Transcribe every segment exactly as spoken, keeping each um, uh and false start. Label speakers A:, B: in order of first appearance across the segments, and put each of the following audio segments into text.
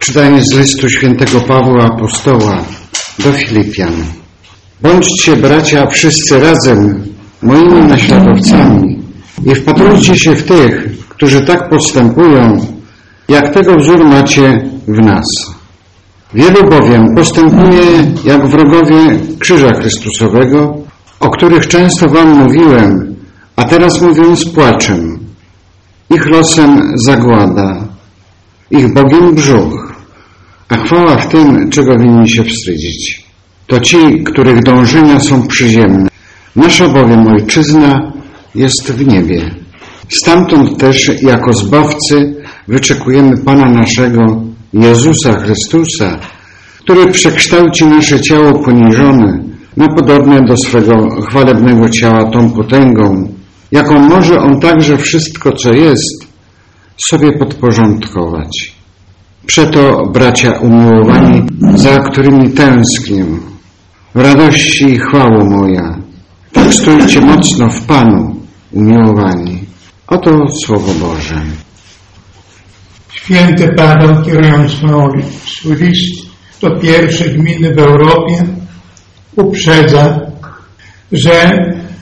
A: Czytanie z listu świętego Pawła Apostoła do Filipian. Bądźcie, bracia, wszyscy razem moimi naśladowcami i wpatrujcie się w tych, którzy tak postępują, jak tego wzór macie w nas. Wielu bowiem postępuje jak wrogowie krzyża Chrystusowego, o których często wam mówiłem, a teraz mówię z płaczem. Ich losem zagłada, ich Bogiem brzuch, a chwała w tym, czego winni się wstydzić. To ci, których dążenia są przyziemne. Nasza bowiem Ojczyzna jest w niebie. Stamtąd też jako Zbawcy wyczekujemy Pana naszego, Jezusa Chrystusa, który przekształci nasze ciało poniżone na podobne do swego chwalebnego ciała tą potęgą, jaką może On także wszystko, co jest, sobie podporządkować. Przeto, bracia umiłowani, za którymi tęsknię, radości i chwało moja, tak stójcie mocno w Panu, umiłowani. Oto Słowo Boże.
B: Święty Paweł, kierując swój list do pierwszej gminy w Europie, uprzedza, że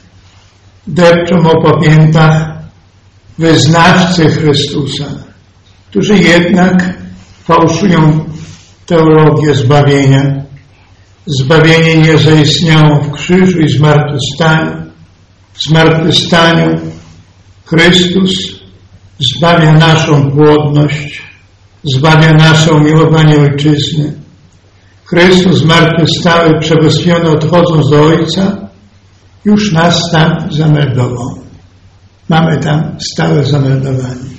B: depczą po piętach wyznawcy Chrystusa, którzy jednak fałszują teologię zbawienia. Zbawienie nie zaistniało w krzyżu i zmartwychwstaniu. W zmartwychwstaniu Chrystus zbawia naszą płodność, zbawia nasze umiłowanie Ojczyzny. Chrystus zmartwychwstały, przebóstwiony, odchodząc do Ojca, już nas tam zameldował. Mamy tam stałe zameldowanie.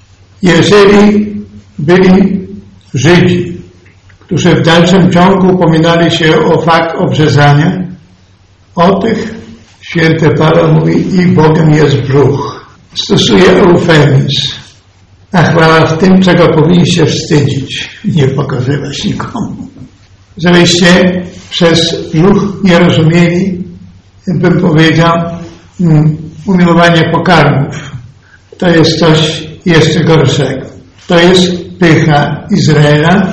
B: Jeżeli byli Żydzi, którzy w dalszym ciągu upominali się o fakt obrzezania, o tych święty Paweł mówi, ich Bogiem jest brzuch. Stosuje eufemizm, a chwała w tym, czego powinniście wstydzić, nie pokazywać nikomu. Żebyście przez brzuch nie rozumieli, bym powiedział, umiłowanie pokarmów. To jest coś jeszcze gorszego. To jest pycha Izraela,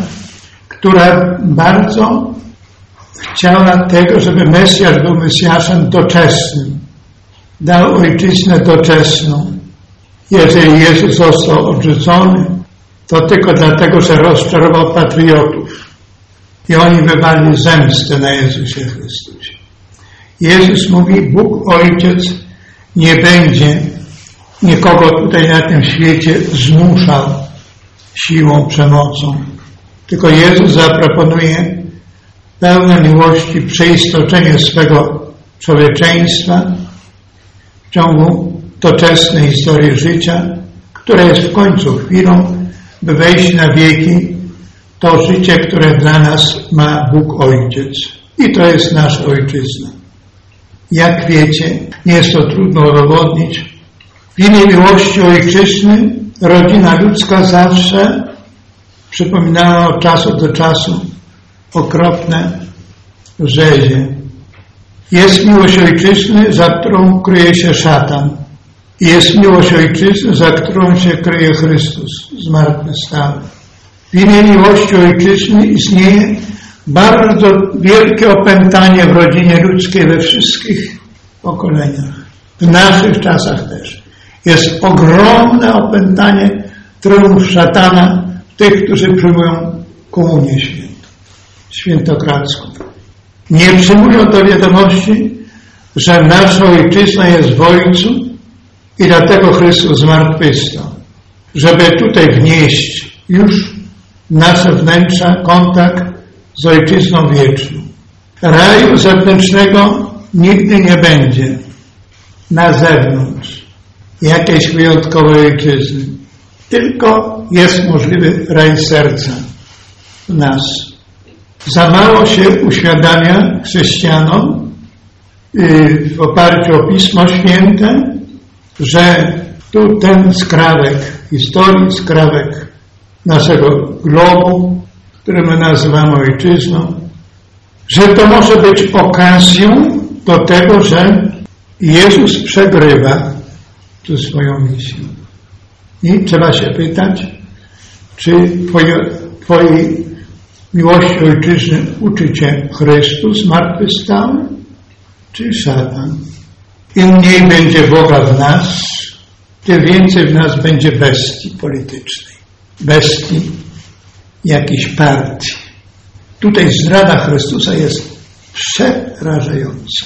B: która bardzo chciała tego, żeby Mesjasz był Mesjaszem doczesnym. Dał Ojczyznę doczesną. Jeżeli Jezus został odrzucony, to tylko dlatego, że rozczarował patriotów. I oni wywalili zemstę na Jezusie Chrystusie. Jezus mówi, Bóg Ojciec nie będzie nikogo tutaj na tym świecie zmuszał siłą, przemocą. Tylko Jezus zaproponuje pełne miłości przeistoczenie swego człowieczeństwa w ciągu doczesnej historii życia, która jest w końcu chwilą, by wejść na wieki to życie, które dla nas ma Bóg Ojciec. I to jest nasza Ojczyzna. Jak wiecie, nie jest to trudno udowodnić. W imię miłości Ojczyzny rodzina ludzka zawsze przypominała od czasu do czasu okropne rzezie. Jest miłość Ojczyzny, za którą kryje się szatan. I jest miłość Ojczyzny, za którą się kryje Chrystus zmartwychwstały. W imię miłości Ojczyzny istnieje bardzo wielkie opętanie w rodzinie ludzkiej we wszystkich pokoleniach. W naszych czasach też. Jest ogromne opętanie, triumf szatana tych, którzy przyjmują komunię świętą, świętokradzką. Nie przyjmują do wiadomości, że nasza Ojczyzna jest w Ojcu i dlatego Chrystus zmartwychwstał, żeby tutaj wnieść już nasze wnętrza kontakt z Ojczyzną wieczną. Raju zewnętrznego nigdy nie będzie na zewnątrz jakiejś wyjątkowej Ojczyzny. Tylko jest możliwy raj serca w nas. Za mało się uświadamia chrześcijanom w oparciu o Pismo Święte, że tu ten skrawek historii, skrawek naszego globu, który my nazywamy Ojczyzną, że to może być okazją do tego, że Jezus przegrywa tu swoją misję. I trzeba się pytać, czy Twojej miłości ojczyzny uczy Cię Chrystus zmartwychwstały, czy szatan? Im mniej będzie Boga w nas, tym więcej w nas będzie bestii politycznej, bestii jakiejś partii. Tutaj zdrada Chrystusa jest przerażająca.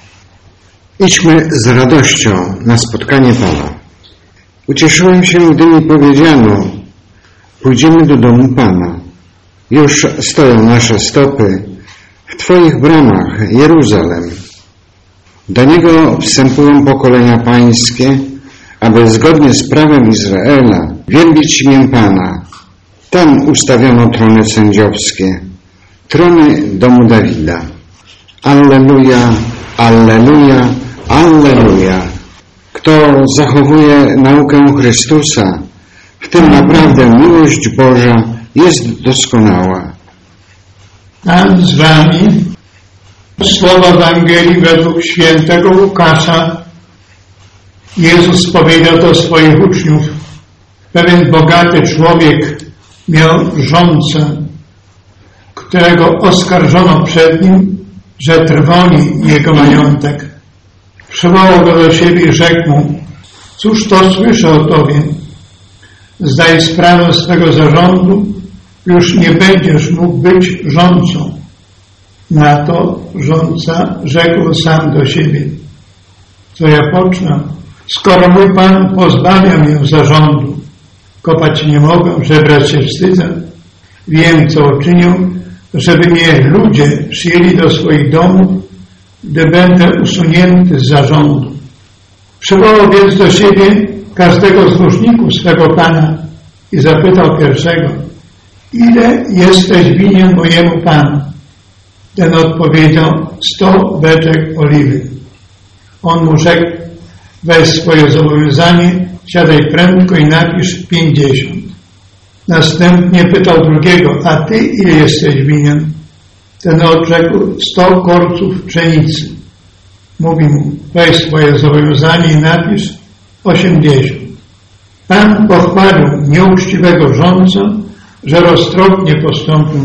A: Idźmy z radością na spotkanie Pana. Ucieszyłem się, gdy mi powiedziano, pójdziemy do domu Pana. Już stoją nasze stopy w Twoich bramach, Jeruzalem. Do niego wstępują pokolenia pańskie, aby zgodnie z prawem Izraela wielbić imię Pana. Tam ustawiono trony sędziowskie, trony domu Dawida. Alleluja, alleluja, alleluja. Kto zachowuje naukę Chrystusa, w tym naprawdę miłość Boża jest doskonała.
B: Pan z wami. Słowa Ewangelii według świętego Łukasza. Jezus powiedział do swoich uczniów: pewien bogaty człowiek miał rządcę, którego oskarżono przed nim, że trwoni jego majątek. Przywołał go do siebie i rzekł mu: cóż to słyszę o tobie? Zdaj sprawę swego zarządu, już nie będziesz mógł być rządcą. Na to rządca rzekł sam do siebie: co ja pocznę, skoro mój Pan pozbawia mnie zarządu? Kopać nie mogę, żebrać się wstydzę. Wiem, co uczynię, żeby mnie ludzie przyjęli do swoich domów, gdy będę usunięty z zarządu. Przywołał więc do siebie każdego z dłużników swego Pana i zapytał pierwszego: ile jesteś winien mojemu Panu? Ten odpowiedział: sto beczek oliwy. On mu rzekł: weź swoje zobowiązanie, siadaj prędko i napisz pięćdziesiąt. Następnie pytał drugiego: a ty ile jesteś winien? Ten odrzekł: sto korców pszenicy. Mówi mu: weź swoje zobowiązanie i napisz osiemdziesiąt. Pan pochwalił nieuczciwego rządcę, że roztropnie postąpił,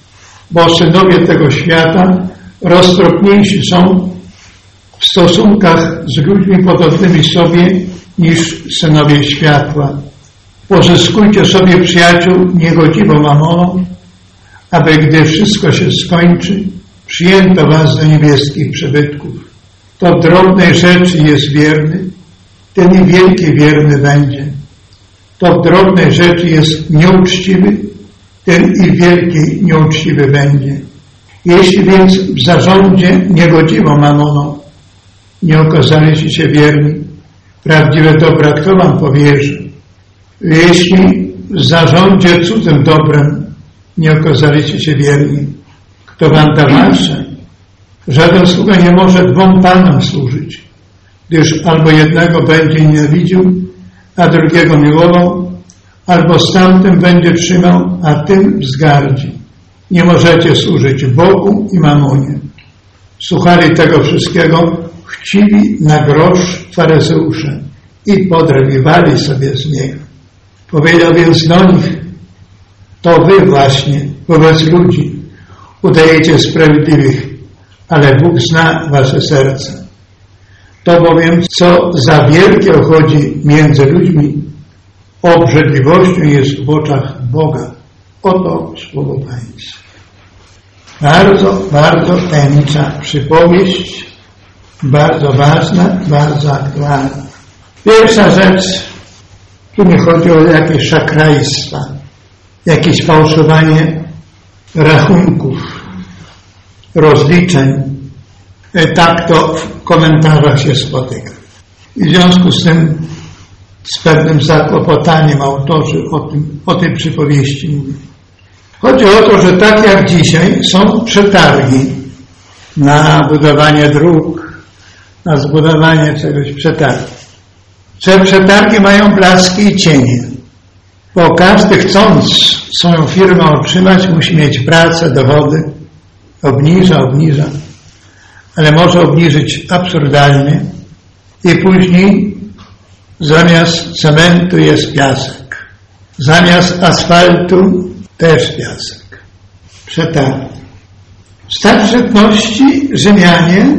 B: bo synowie tego świata roztropniejsi są w stosunkach z ludźmi podobnymi sobie niż synowie światła. Pozyskujcie sobie przyjaciół niegodziwą mamoną, aby gdy wszystko się skończy, przyjęto was do niebieskich przybytków. To drobnej rzeczy jest wierny, ten i wielki wierny będzie. To w drobnej rzeczy jest nieuczciwy, ten i wielki nieuczciwy będzie. Jeśli więc w zarządzie niegodziwą mamoną nie okazaliście się wierni, prawdziwe dobra kto wam powierzy? Jeśli w zarządzie cudzym dobrem nie okazaliście się wierni, kto wam da wasze? Żaden sługa nie może dwom panom służyć, gdyż albo jednego będzie nienawidził, a drugiego miłował, albo z tamtym będzie trzymał, a tym wzgardzi. Nie możecie służyć Bogu i mamonie. Słuchali tego wszystkiego chciwi na grosz faryzeusze i podrabiwali sobie z niego. Powiedział więc do nich: to wy właśnie wobec ludzi udajecie sprawiedliwych, ale Bóg zna wasze serce. To bowiem, co za wielkie chodzi między ludźmi, obrzydliwością jest w oczach Boga. Oto słowo Pańskie. Bardzo, bardzo tajemnicza przypowieść, bardzo ważna, bardzo aktualna. Pierwsza rzecz, tu nie chodzi o jakieś szakrajstwa, jakieś fałszowanie rachunków, rozliczeń. Tak to w komentarzach się spotyka. I w związku z tym z pewnym zakłopotaniem autorzy o, tym, o tej przypowieści mówią. Chodzi o to, że tak jak dzisiaj są przetargi na budowanie dróg, na zbudowanie czegoś, przetargi. Te przetargi mają blaski i cienie, bo każdy, chcąc swoją firmę utrzymać, musi mieć pracę, dochody, obniża, obniża, ale może obniżyć absurdalnie i później zamiast cementu jest piasek, zamiast asfaltu też piasek. Przetarli. W starożytności Rzymianie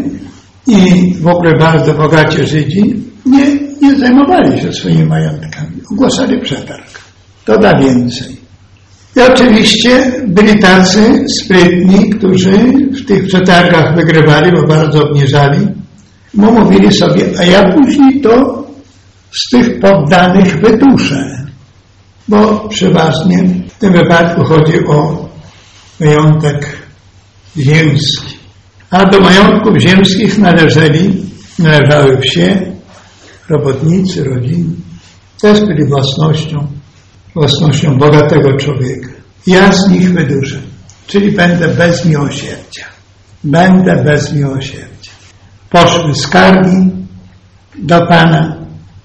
B: i w ogóle bardzo bogaci Żydzi nie, nie zajmowali się swoimi majątkami. Ogłaszali przetarg. To da więcej. I oczywiście byli tacy sprytni, którzy w tych przetargach wygrywali, bo bardzo obniżali. Bo mówili sobie, a ja później to z tych poddanych wyduszę. Bo przeważnie w tym wypadku chodzi o majątek ziemski. A do majątków ziemskich należeli, należały wsie, robotnicy, rodziny. Też byli własnością, własnością bogatego człowieka. Ja z nich wyduszę, czyli będę bez miłosierdzia. Będę bez miłosierdzia. Poszły skargi do Pana.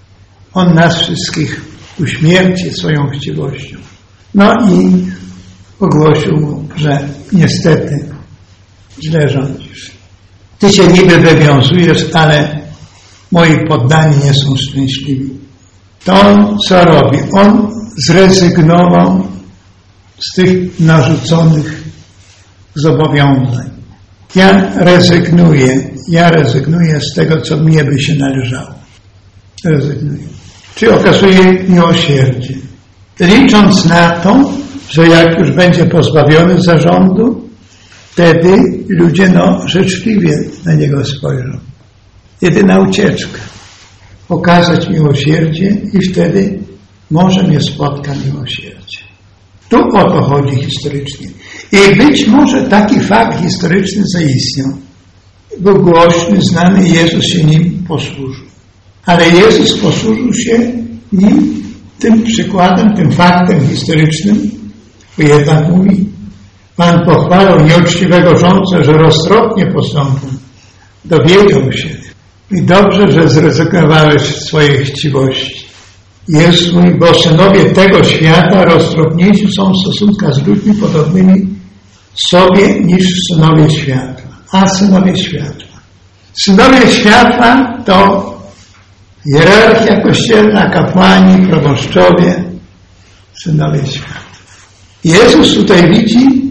B: On nas wszystkich uśmierci swoją chciwością. No i ogłosił mu, że niestety źle rządzisz. Ty się niby wywiązujesz, ale moi poddani nie są szczęśliwi. To on co robi? On zrezygnował z tych narzuconych zobowiązań. Ja rezygnuję, ja rezygnuję z tego, co mnie by się należało. Rezygnuję. Czyli okazuje miłosierdzie. Licząc na to, że jak już będzie pozbawiony zarządu, wtedy ludzie no życzliwie na niego spojrzą. Jedyna ucieczka. Okazać miłosierdzie i wtedy może mnie spotka miłosierdzie. Tu o to chodzi historycznie. I być może taki fakt historyczny zaistniał. Był głośny, znany i Jezus się nim posłużył. Ale Jezus posłużył się nim, tym przykładem, tym faktem historycznym, bo jednak mówi, Pan pochwalał nieuczciwego rządcę, że roztropnie postąpił. Dowiedział się. I dobrze, że zrezygnowałeś z swojej chciwości. Jezus mówi, bo synowie tego świata roztropniejsi są w stosunkach z ludźmi podobnymi sobie niż synowie światła. A synowie światła. Synowie światła to hierarchia kościelna, kapłani, proboszczowie, synowie światła. Jezus tutaj widzi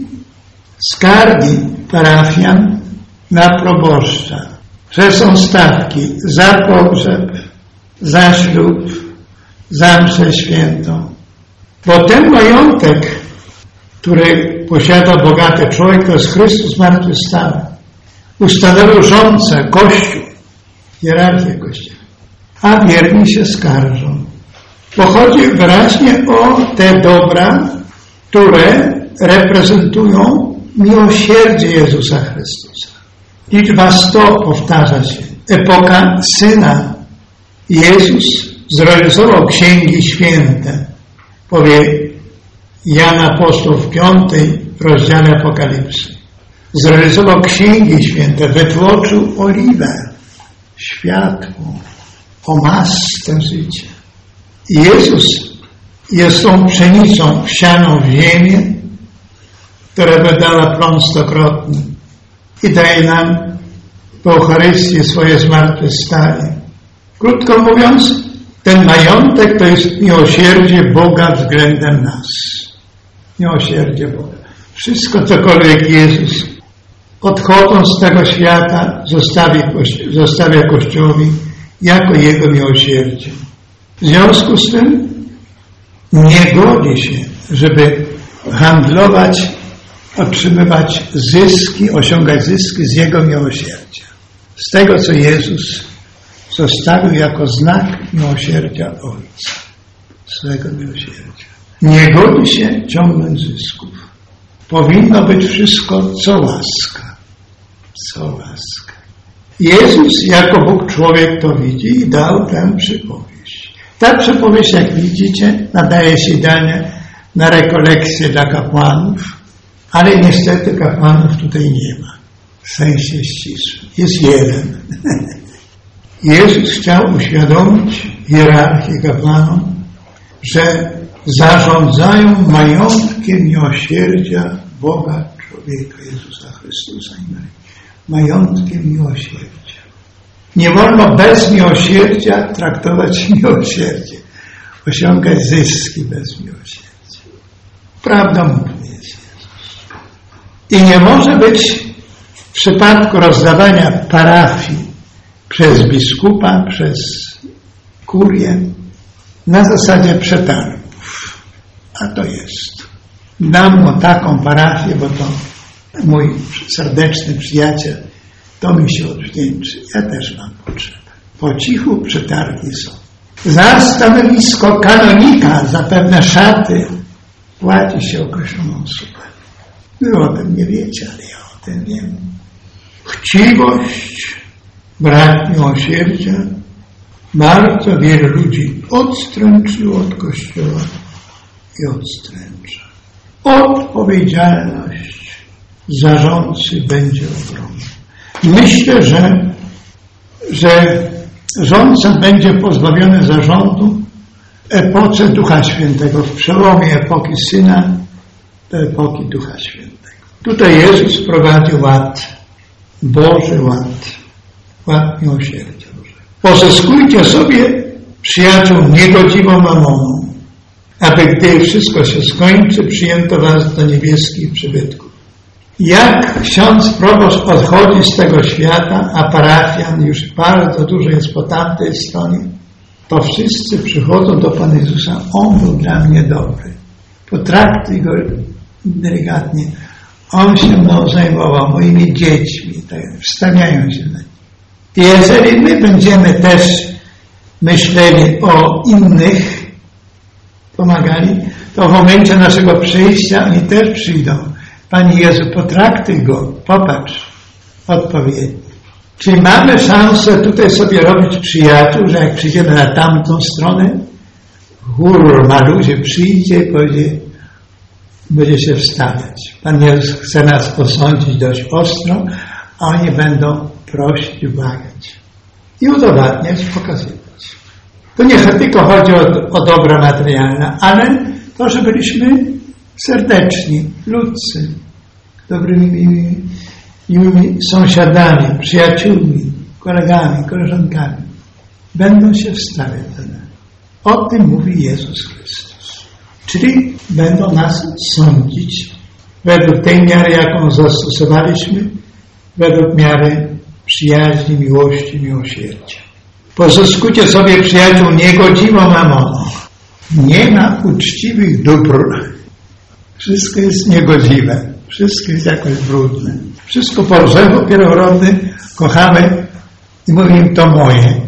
B: skargi parafian na proboszcza, że są stawki za pogrzeb, za ślub, za mszę świętą. Bo ten majątek, który posiada bogaty człowiek, to jest Chrystus zmartwychwstały. Ustanowił rządcę, Kościół, hierarchię Kościoła. A wierni się skarżą. Bo chodzi wyraźnie o te dobra, które reprezentują miłosierdzie Jezusa Chrystusa. Liczba sto powtarza się. Epoka Syna. Jezus zrealizował księgi święte. Powie Jan Apostoł w piątej rozdziale Apokalipsy. Zrealizował księgi święte, wytłoczył oliwę, światło, o masce życia. Jezus jest tą pszenicą wsianą w ziemię, która wydała plon stokrotny i daje nam w Eucharystii swoje zmartwychwstanie. Krótko mówiąc, ten majątek to jest miłosierdzie Boga względem nas. Miłosierdzie Boga. Wszystko, cokolwiek Jezus, odchodząc z tego świata, zostawi, zostawia Kościołowi jako Jego miłosierdzie. W związku z tym nie godzi się, żeby handlować, otrzymywać zyski, osiągać zyski z Jego miłosierdzia. Z tego, co Jezus zostawił jako znak miłosierdzia Ojca. Swego miłosierdzia. Nie godzi się ciągnąć zysków. Powinno być wszystko, co łaska. Co łaska. Jezus jako Bóg człowiek to widzi i dał tę przypowieść. Ta przypowieść, jak widzicie, nadaje się idealnie na rekolekcję dla kapłanów, ale niestety kapłanów tutaj nie ma. W sensie ścisłym. Jest jeden. Jezus chciał uświadomić hierarchię kapłanom, że zarządzają majątkiem miłosierdzia Boga, człowieka Jezusa Chrystusa i Maryi. Majątkiem miłosierdzia. Nie wolno bez miłosierdzia traktować miłosierdzie, osiągać zyski bez miłosierdzia. Prawdomówny jest Jezus. I nie może być w przypadku rozdawania parafii przez biskupa, przez kurię na zasadzie przetargów. A to jest. Dam mu taką parafię, bo to mój serdeczny przyjaciel, to mi się odwdzięczy. Ja też mam potrzebę. Po cichu przetargi są. Za stanowisko kanonika, za pewne szaty płaci się określoną sumę. Wy o tym nie wiecie, ale ja o tym wiem. Chciwość, brak miłosierdzia bardzo wielu ludzi odstręczyło od Kościoła i odstręcza. Odpowiedzialność zarządcy będzie ogromna. Myślę, że, że rządca będzie pozbawiony zarządu w epoce Ducha Świętego, w przełomie epoki Syna do epoki Ducha Świętego. Tutaj Jezus wprowadził ład, Boży ład, ład miłosierdzia. Pozyskujcie sobie przyjaciół niegodziwą mamoną, aby gdy wszystko się skończy, przyjęto was do niebieskich przybytków. Jak ksiądz proboszcz odchodzi z tego świata, a parafian już bardzo dużo jest po tamtej stronie, to wszyscy przychodzą do Pana Jezusa. On był dla mnie dobry. Potraktuj go delikatnie. On się mną zajmował, moimi dziećmi. Tak, wstawiają się na nim. I jeżeli my będziemy też myśleli o innych, pomagali, to w momencie naszego przyjścia oni też przyjdą. Panie Jezu, potraktuj go, popatrz, odpowiednio. Czy mamy szansę tutaj sobie robić przyjaciół, że jak przyjdziemy na tamtą stronę, hurr, maluzie przyjdzie i powie, będzie się wstawiać. Pan Jezus chce nas osądzić dość ostro, a oni będą prosić i błagać. I udowadniać, pokazywać. To nie tylko chodzi o, o dobra materialne, ale to, że byliśmy serdeczni, ludzcy, dobrymi miłymi sąsiadami, przyjaciółmi, kolegami, koleżankami. Będą się wstawiać za nami. O tym mówi Jezus Chrystus. Czyli będą nas sądzić według tej miary, jaką zastosowaliśmy, według miary przyjaźni, miłości, miłosierdzia. Pozyskujcie sobie przyjaciół niegodziwą mamoną. Nie ma uczciwych dóbr. Wszystko jest niegodziwe. Wszystko jest jakoś brudne. Wszystko po grzechu pierworodnym kochamy i mówimy, to moje.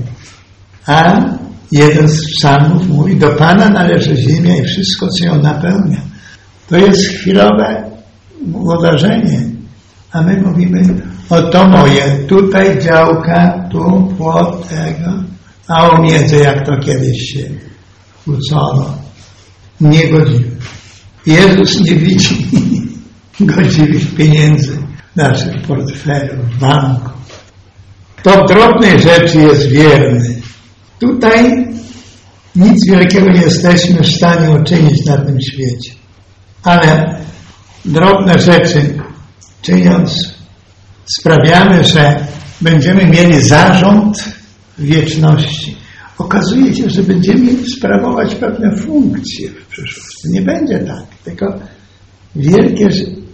B: A jeden z psalmów mówi, do Pana należy ziemia i wszystko, co ją napełnia. To jest chwilowe uważenie. A my mówimy, o to moje, tutaj działka, tu płot tego, a o miedzy, jak to kiedyś się kłócono. Niegodziwe. Jezus nie widzi godziwych pieniędzy w naszych portfelu, w banku. To w drobnej rzeczy jest wierny. Tutaj nic wielkiego nie jesteśmy w stanie uczynić na tym świecie. Ale drobne rzeczy czyniąc, sprawiamy, że będziemy mieli zarząd wieczności. Okazuje się, że będziemy sprawować pewne funkcje w przyszłości. Nie będzie tak, tylko wielkie,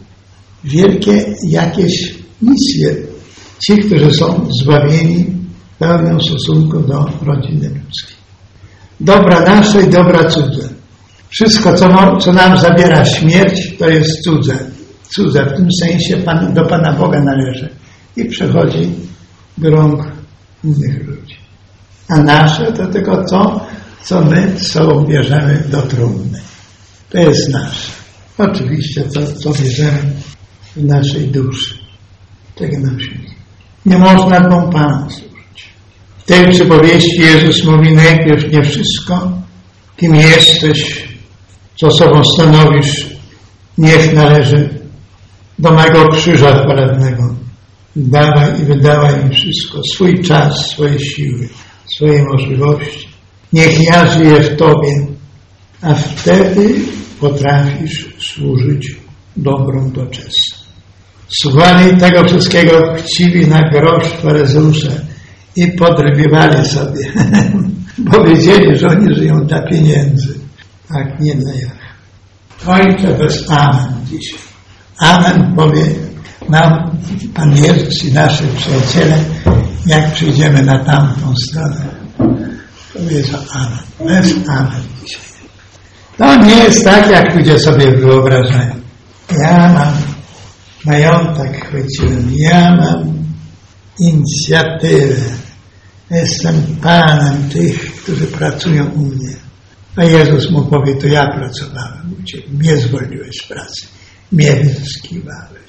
B: wielkie jakieś misje. Ci, którzy są zbawieni, pełnią stosunku do rodziny ludzkiej. Dobra nasze i dobra cudze. Wszystko, co, co nam zabiera śmierć, to jest cudze. Cudze, w tym sensie Pan, do Pana Boga należy i przechodzi do rąk innych ludzi. A nasze to tylko to, co my z sobą bierzemy do trumny. To jest nasze. Oczywiście to, co bierzemy w naszej duszy. Tego nam się nie można dwom Panom służyć. W tej przypowieści Jezus mówi najpierw nie wszystko, kim jesteś, co sobą stanowisz, niech należy do mego krzyża chwalebnego. Dawaj i wydawaj mi wszystko, swój czas, swoje siły, swoje możliwości. Niech ja żyję w Tobie, a wtedy potrafisz służyć dobrom doczesnym. Słuchali tego wszystkiego chciwi na grosz faryzeusze i podrywiewali sobie, bo wiedzieli, że oni żyją dla pieniędzy, tak nie dla Jahwe. Kończę bez amen dzisiaj. Amen powie nam Pan Jezus i nasi przyjaciele, jak przyjdziemy na tamtą stronę. Powiedzą amen. Bez amen dzisiaj. To nie jest tak, jak ludzie sobie wyobrażają. Ja mam majątek, chwyciłem. Ja mam inicjatywę. Jestem Panem tych, którzy pracują u mnie. A Jezus mu powie, to ja pracowałem u Ciebie. Mnie zwolniłeś z pracy. Mnie wyzyskiwałeś.